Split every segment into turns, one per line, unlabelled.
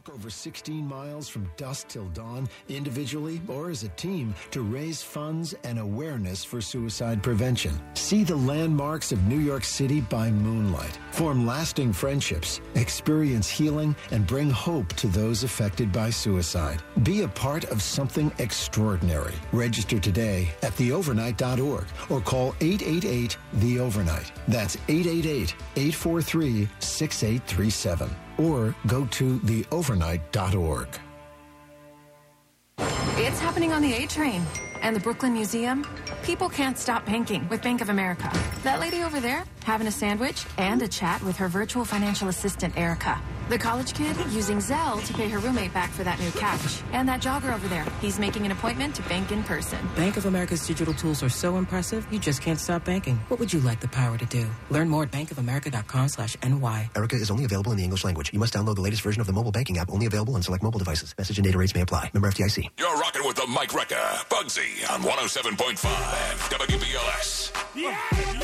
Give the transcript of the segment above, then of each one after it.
Walk over 16 miles from dusk till dawn, individually or as a team, to raise funds and awareness for suicide prevention. See the landmarks of New York City by moonlight. Form lasting friendships, experience healing, and bring hope to those affected by suicide. Be a part of something extraordinary. Register today at theovernight.org or call 888-THE-OVERNIGHT. That's 888-843-6837. Or go to theovernight.org.
It's happening on the A train and the Brooklyn Museum. People can't stop banking with Bank of America. That lady over there having a sandwich and a chat with her virtual financial assistant, Erica. The college kid using Zelle to pay her roommate back for that new couch. And that jogger over there, he's making an appointment to bank in person.
Bank of America's digital tools are so impressive, you just can't stop banking. What would you like the power to do? Learn more at bankofamerica.com/NY.
Erica is only available in the English language. You must download the latest version of the mobile banking app, only available on select mobile devices. Message and data rates may apply. Member FDIC.
You're rocking with the Mike Wrecker, Bugsy on 107.5 WBLS.
Yeah.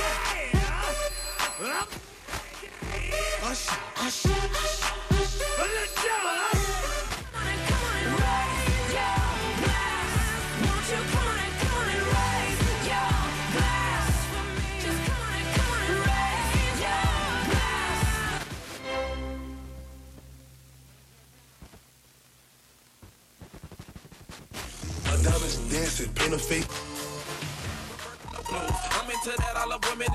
Diamonds dancing, paint a fake.
I'm into that, I love women.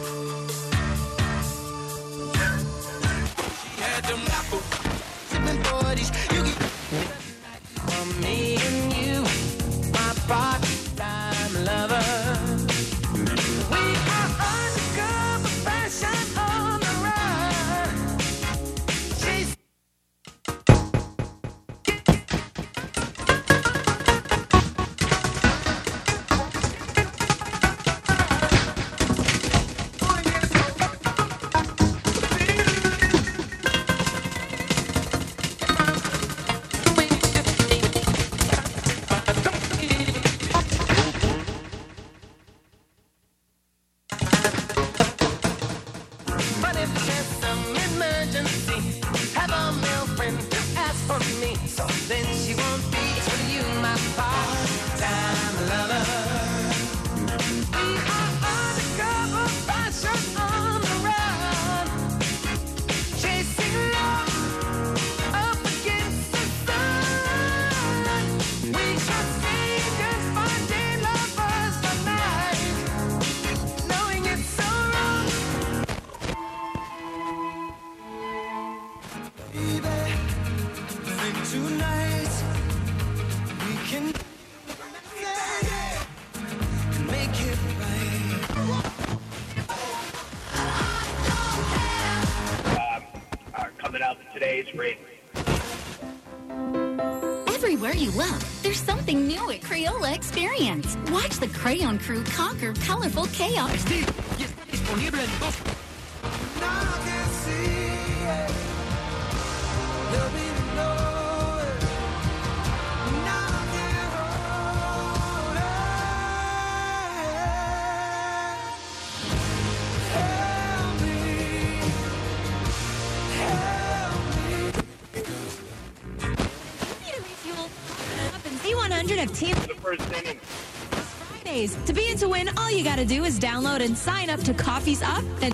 She had them apple. Sipping 40s, you get from me and you, my part-time lover. We are undercover fashion on the run. She's
Everywhere you look, there's something new at Crayola Experience. Watch the Crayon Crew conquer colorful chaos.
Of team Fridays. To be in to win, all you gotta do is download and sign up to Coffee's Up. Then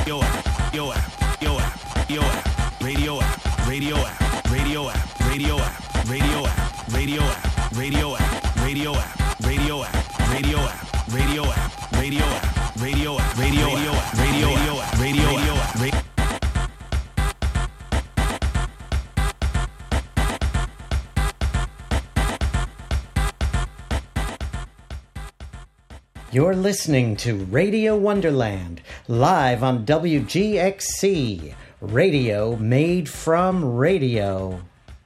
Yo app, yo app, yo app, yo app, radio app, radio app, radio app, radio app, radio app, radio app, radio app, radio app, radio app, radio app, radio app, radio app, radio app, radio app, radio app, radio app, radio app.
You're listening to Radio Wonderland, live on WGXC, radio made from radio.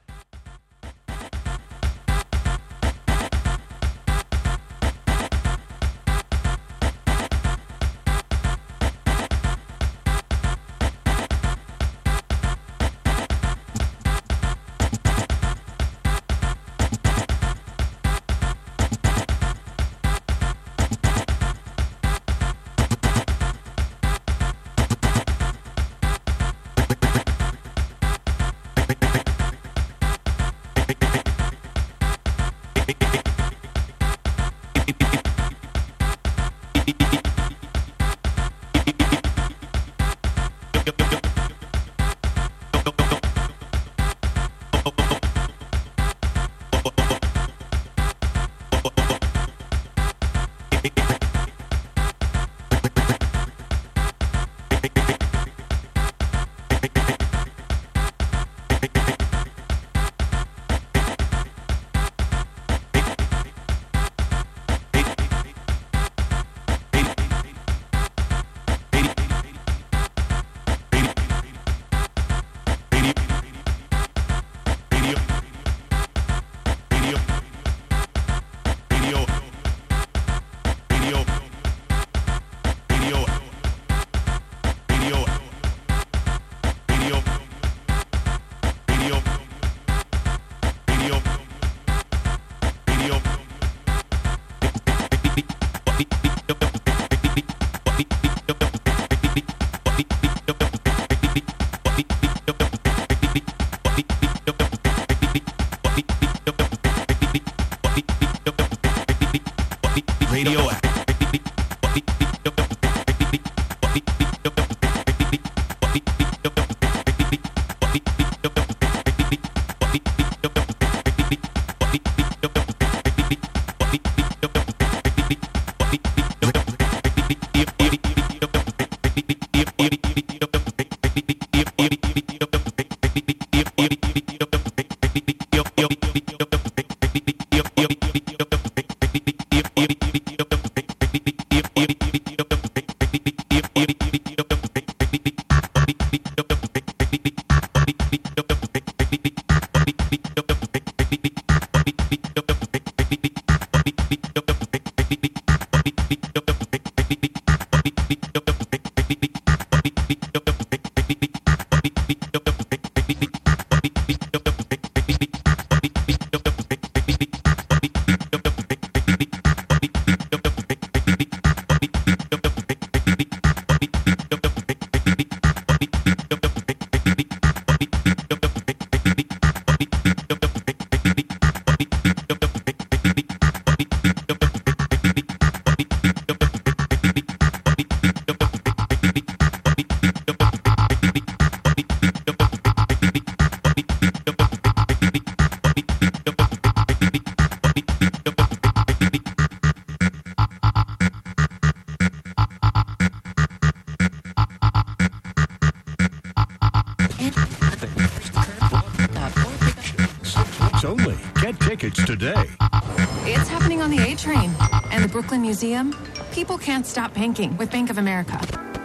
Only. Get tickets today.
It's happening on the A train and the Brooklyn Museum. People can't stop banking with Bank of America.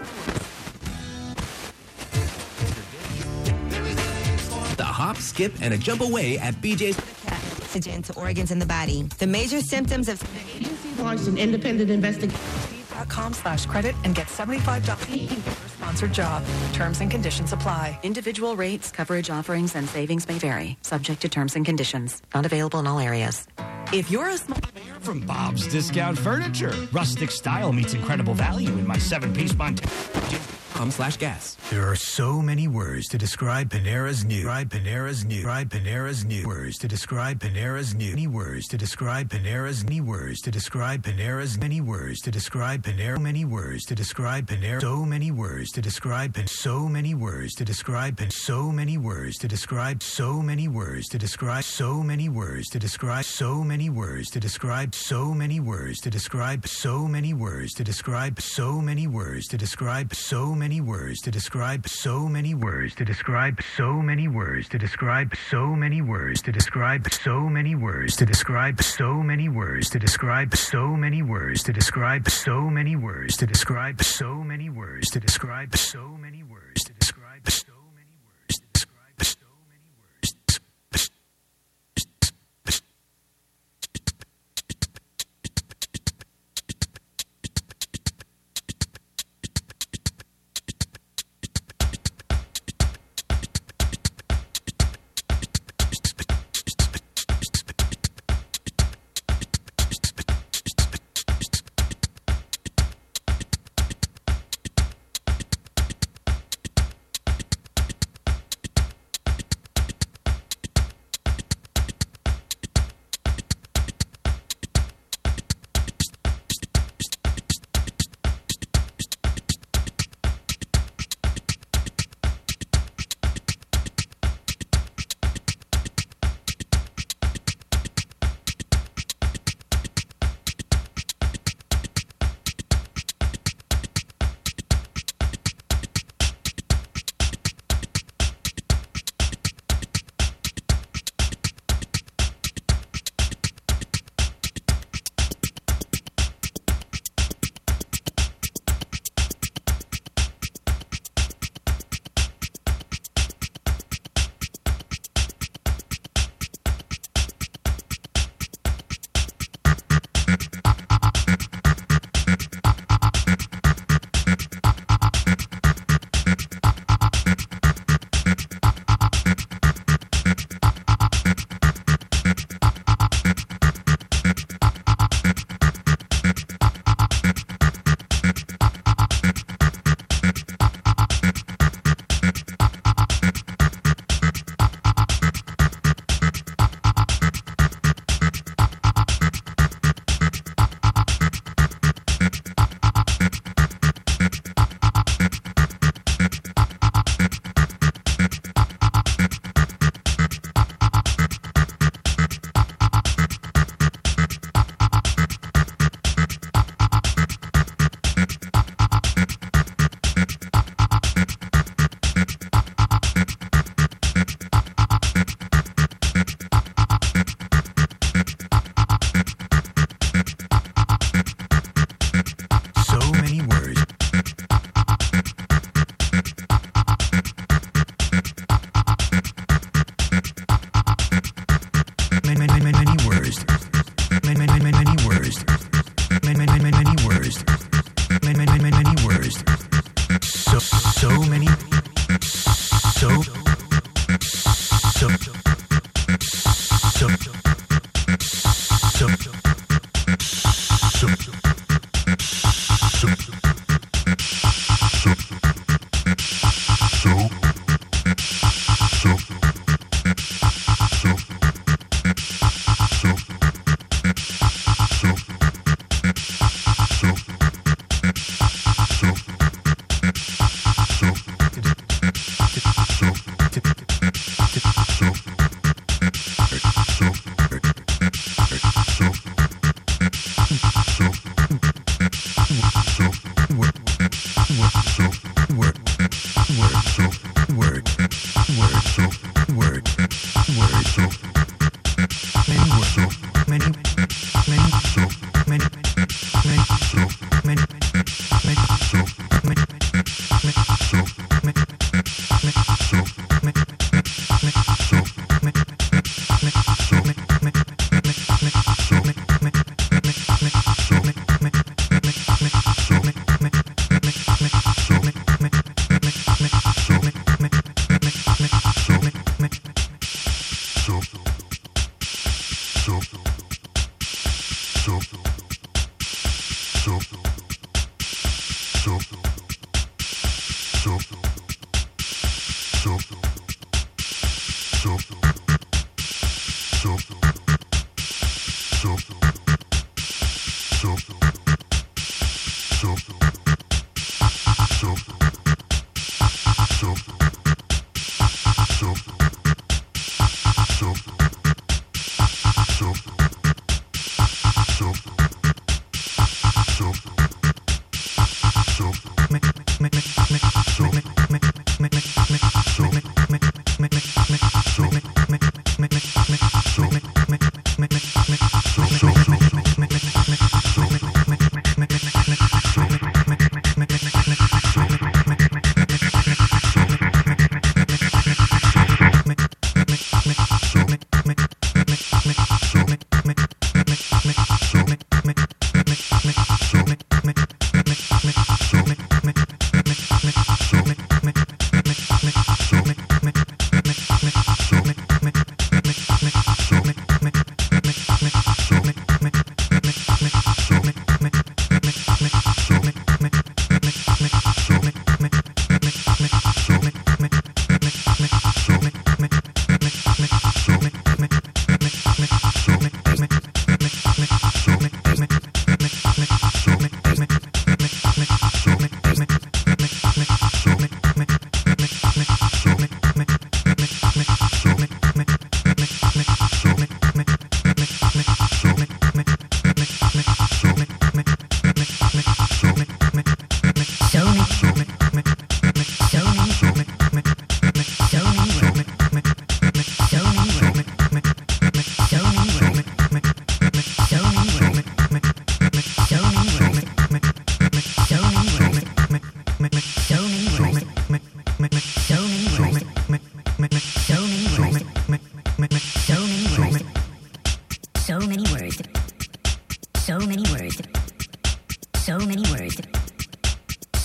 The hop, skip, and a jump away at BJ's.
Oxygen to organs in the body. The major symptoms of
launched an independent investigation.
.com/credit and get $75 for sponsored job. Terms and conditions apply.
Individual rates, coverage offerings, and savings may vary. Subject to terms and conditions. Not available in all areas.
If you're a small...
From Bob's Discount Furniture. Rustic style meets incredible value in my 7-piece Montana.
panera.com/gas.
There are so many words to describe Panera's new. Words to describe Panera's new. Many words to describe Panera's. Many words to describe Panera's. Many words to describe Panera. Many words to describe Panera. So many words to describe Pan. So many words to describe Pan. So many words to describe. So many words to describe. So many words to describe. So many words to describe. So many words to describe. So many words to describe. So many words to describe. So many words to describe. So many words to describe. So many words to describe. So many words to describe. So many words to describe. So many words to describe. So many words to describe. So many words to describe. So many words to describe. So many words to describe. So many words to describe. So many words to describe.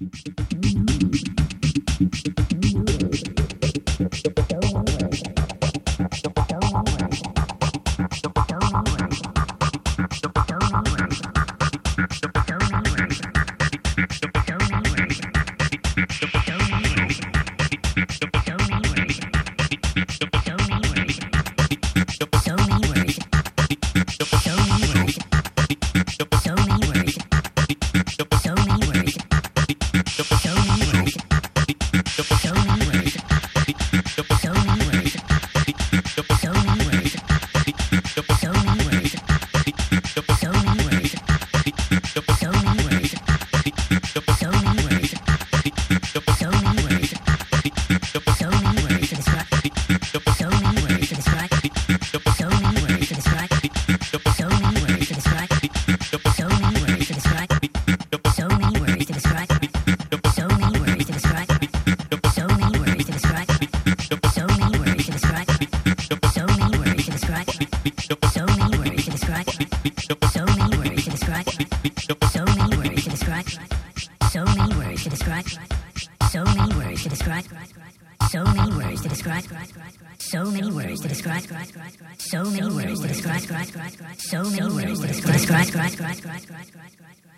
So many words to describe.